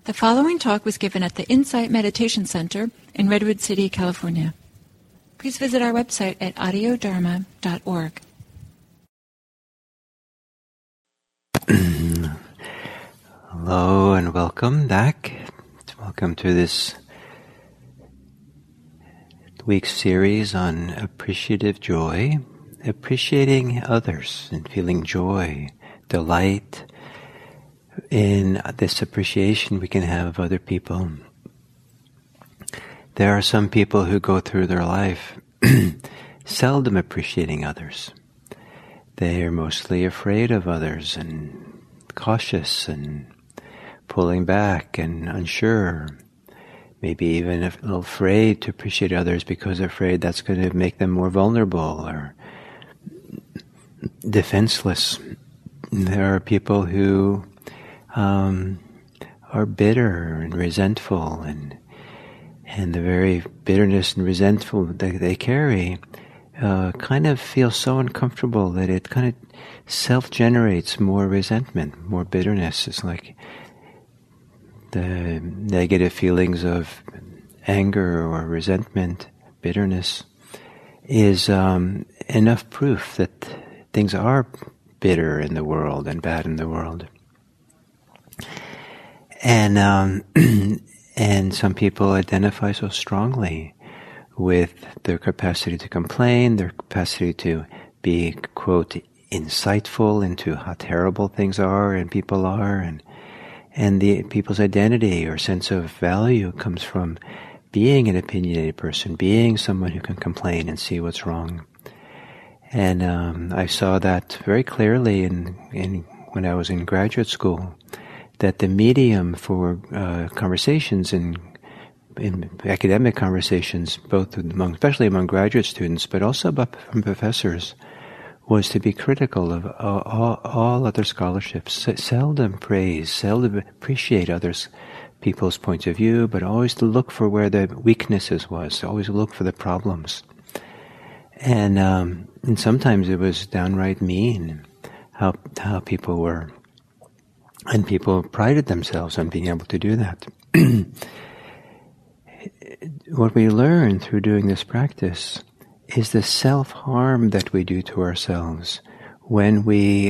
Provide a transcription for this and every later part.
The following talk was given at the Insight Meditation Center in Redwood City, California. Please visit our website at audiodharma.org. Hello and welcome back. Welcome to this week's series on appreciative joy, appreciating others and feeling joy, delight in this appreciation we can have of other people. There are some people who go through their life seldom appreciating others. They are mostly afraid of others and cautious and pulling back and unsure. Maybe even a little afraid to appreciate others because they're afraid that's going to make them more vulnerable or defenseless. There are people who are bitter and resentful, and the very bitterness and resentful that they carry kind of feels so uncomfortable that it kind of self-generates more resentment, more bitterness. It's like the negative feelings of anger or resentment, bitterness, is enough proof that things are bitter in the world and bad in the world. And and some people identify so strongly with their capacity to complain, their capacity to be, quote, insightful into how terrible things are and people are, and the people's identity or sense of value comes from being an opinionated person, being someone who can complain and see what's wrong. And I saw that very clearly in when I was in graduate school, that the medium for conversations in academic conversations, both especially among graduate students, but also from professors, was to be critical of all other scholarships. Seldom praise, seldom appreciate people's points of view, but always to look for where the weaknesses was, always look for the problems. And sometimes it was downright mean how people were. And people prided themselves on being able to do that. What we learn through doing this practice is the self-harm that we do to ourselves when we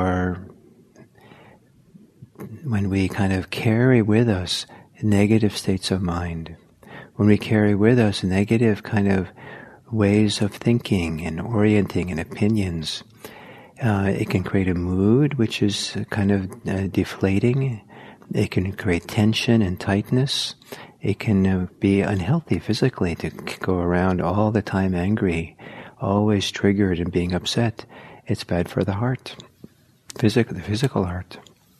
kind of carry with us negative states of mind, when we carry with us negative kind of ways of thinking and orienting and opinions. It can create a mood which is kind of deflating. It can create tension and tightness. It can be unhealthy physically to go around all the time angry, always triggered and being upset. It's bad for the heart, the physical heart.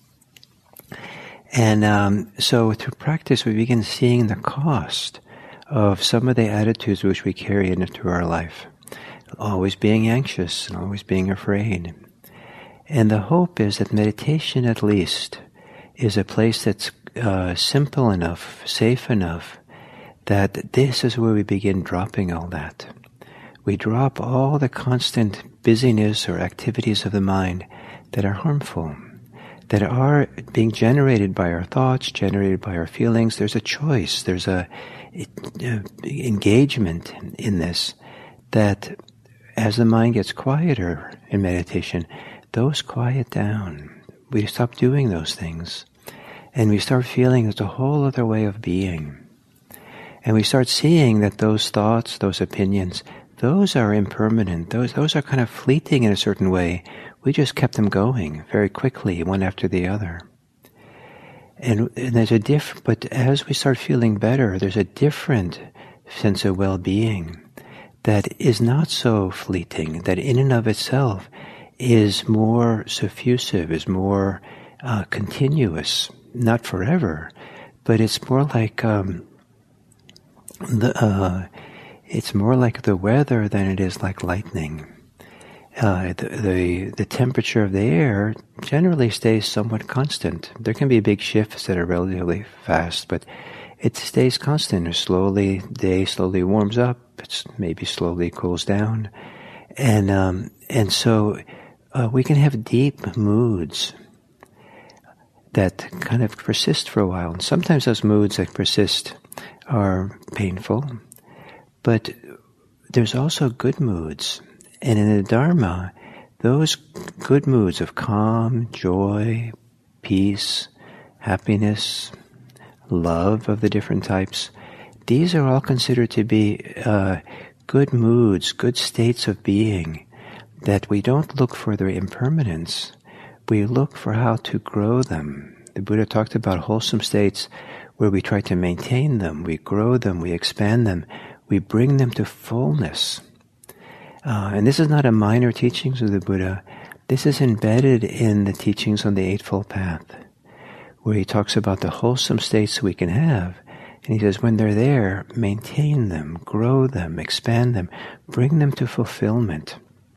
And so through practice we begin seeing the cost of some of the attitudes which we carry into our life. Always being anxious and always being afraid. And the hope is that meditation, at least, is a place that's simple enough, safe enough, that this is where we begin dropping all that. We drop all the constant busyness or activities of the mind that are harmful, that are being generated by our thoughts, generated by our feelings. There's a choice, there's a engagement in this, that as the mind gets quieter in meditation, those quiet down. We stop doing those things. And we start feeling there's a whole other way of being. And we start seeing that those thoughts, those opinions, those are impermanent. Those are kind of fleeting in a certain way. We just kept them going very quickly, one after the other. And there's but as we start feeling better, there's a different sense of well-being that is not so fleeting, that in and of itself is more suffusive, is more continuous, not forever, but it's more like it's more like the weather than it is like lightning. The temperature of the air generally stays somewhat constant. There can be big shifts that are relatively fast, but it stays constant. The day slowly warms up. It maybe slowly cools down, and so we can have deep moods that kind of persist for a while. And sometimes those moods that persist are painful, but there's also good moods. And in the Dharma, those good moods of calm, joy, peace, happiness, love of the different types, these are all considered to be good moods, good states of being, that we don't look for their impermanence. We look for how to grow them. The Buddha talked about wholesome states where we try to maintain them, we grow them, we expand them, we bring them to fullness. And this is not a minor teachings of the Buddha. This is embedded in the teachings on the Eightfold Path, where he talks about the wholesome states we can have. And he says, when they're there, maintain them, grow them, expand them, bring them to fulfillment.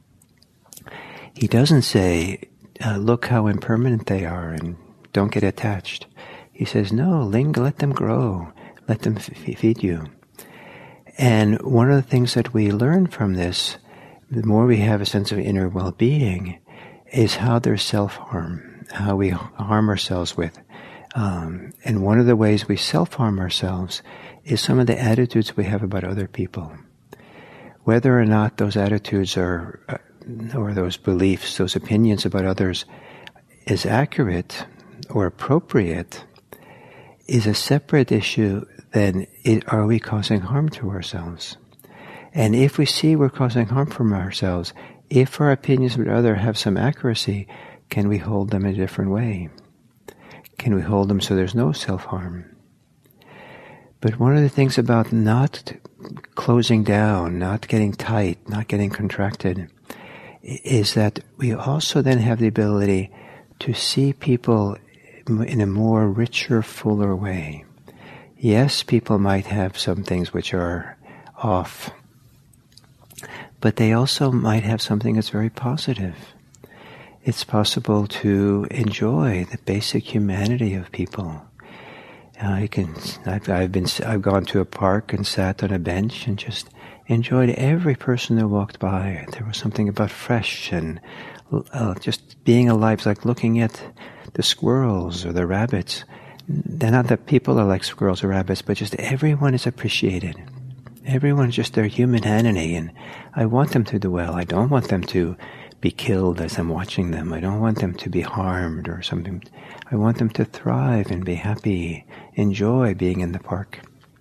He doesn't say, look how impermanent they are and don't get attached. He says, no, let them grow, let them feed you. And one of the things that we learn from this, the more we have a sense of inner well-being, is how there's self-harm, how we harm ourselves with. And one of the ways we self-harm ourselves is some of the attitudes we have about other people. Whether or not those attitudes or those beliefs, those opinions about others is accurate or appropriate is a separate issue than are we causing harm to ourselves. And if we see we're causing harm from ourselves, if our opinions about others have some accuracy, can we hold them in a different way? Can we hold them so there's no self-harm? But one of the things about not closing down, not getting tight, not getting contracted, is that we also then have the ability to see people in a more richer, fuller way. Yes, people might have some things which are off, but they also might have something that's very positive. It's possible to enjoy the basic humanity of people. I've gone to a park and sat on a bench and just enjoyed every person who walked by. There was something about fresh and just being alive. It's like looking at the squirrels or the rabbits. They're not that people are like squirrels or rabbits, but just everyone is appreciated. Everyone's just their humanity, and I want them to do well. I don't want them to be killed as I'm watching them. I don't want them to be harmed or something. I want them to thrive and be happy, enjoy being in the park.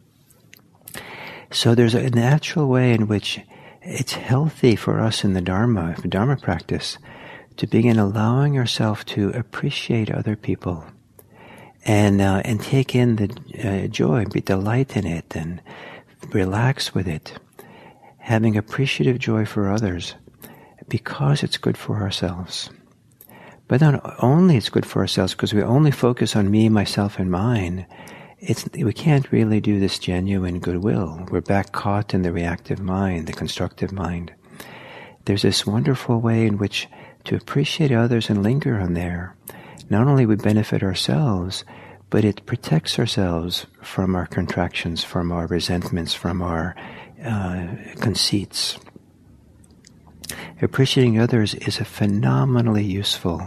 So there's a natural way in which it's healthy for us in the Dharma practice, to begin allowing ourselves to appreciate other people and take in the joy, be delight in it, and relax with it, having appreciative joy for others because it's good for ourselves. But not only it's good for ourselves, because we only focus on me, myself, and mine, we can't really do this genuine goodwill. We're back caught in the reactive mind, the constructive mind. There's this wonderful way in which to appreciate others and linger on there. Not only we benefit ourselves, but it protects ourselves from our contractions, from our resentments, from our conceits. Appreciating others is a phenomenally useful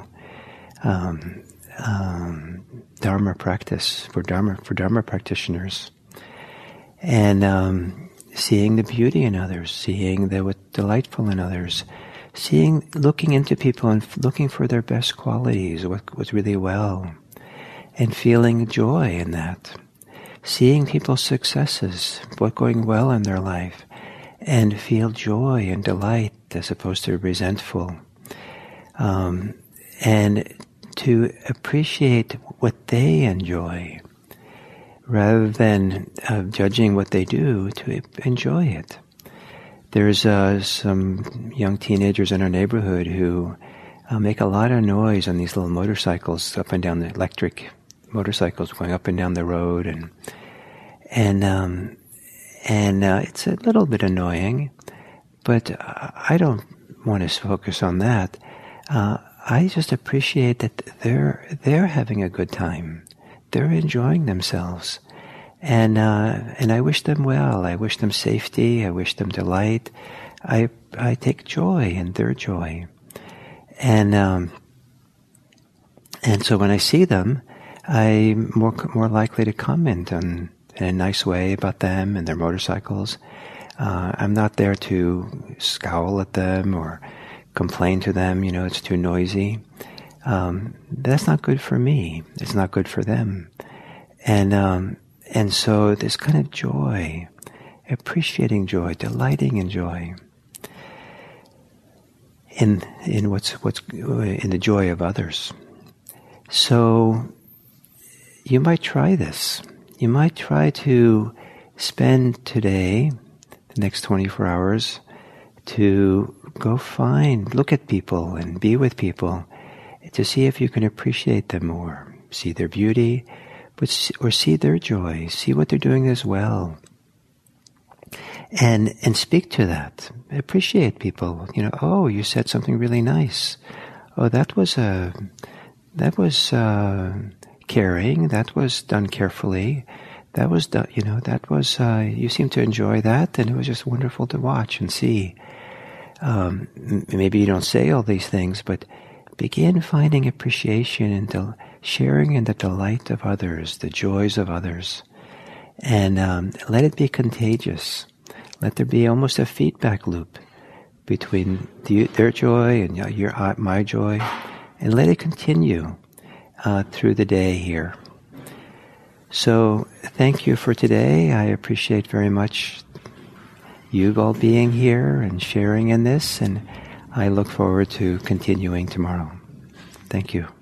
Dharma practice for Dharma practitioners. And seeing the beauty in others, seeing what's delightful in others, looking into people and looking for their best qualities, what's really well, and feeling joy in that. Seeing people's successes, what's going well in their life, and feel joy and delight as opposed to resentful. And to appreciate what they enjoy, rather than judging what they do, to enjoy it. There's some young teenagers in our neighborhood who make a lot of noise on these little motorcycles up and down, the electric motorcycles going up and down the road, and it's a little bit annoying, but I don't want to focus on that. I just appreciate that they're having a good time. They're enjoying themselves. And I wish them well. I wish them safety. I wish them delight. I take joy in their joy. And so when I see them, I'm more likely to comment in a nice way about them and their motorcycles. I'm not there to scowl at them or complain to them, it's too noisy. That's not good for me. It's not good for them. And so this kind of joy, appreciating joy, delighting in joy, in what's in the joy of others. So you might try this. You might try to spend today, the next 24 hours, to go look at people and be with people, to see if you can appreciate them more, see their beauty, or see their joy, see what they're doing as well. And speak to that. Appreciate people. Oh, you said something really nice. Oh, that was caring. That was done carefully. That was done. You seem to enjoy that, and it was just wonderful to watch and see. Maybe you don't say all these things, but begin finding appreciation and sharing in the delight of others, the joys of others, and let it be contagious. Let there be almost a feedback loop between their joy and my joy, and let it continue through the day here. So thank you for today. I appreciate very much you all being here and sharing in this, and I look forward to continuing tomorrow. Thank you.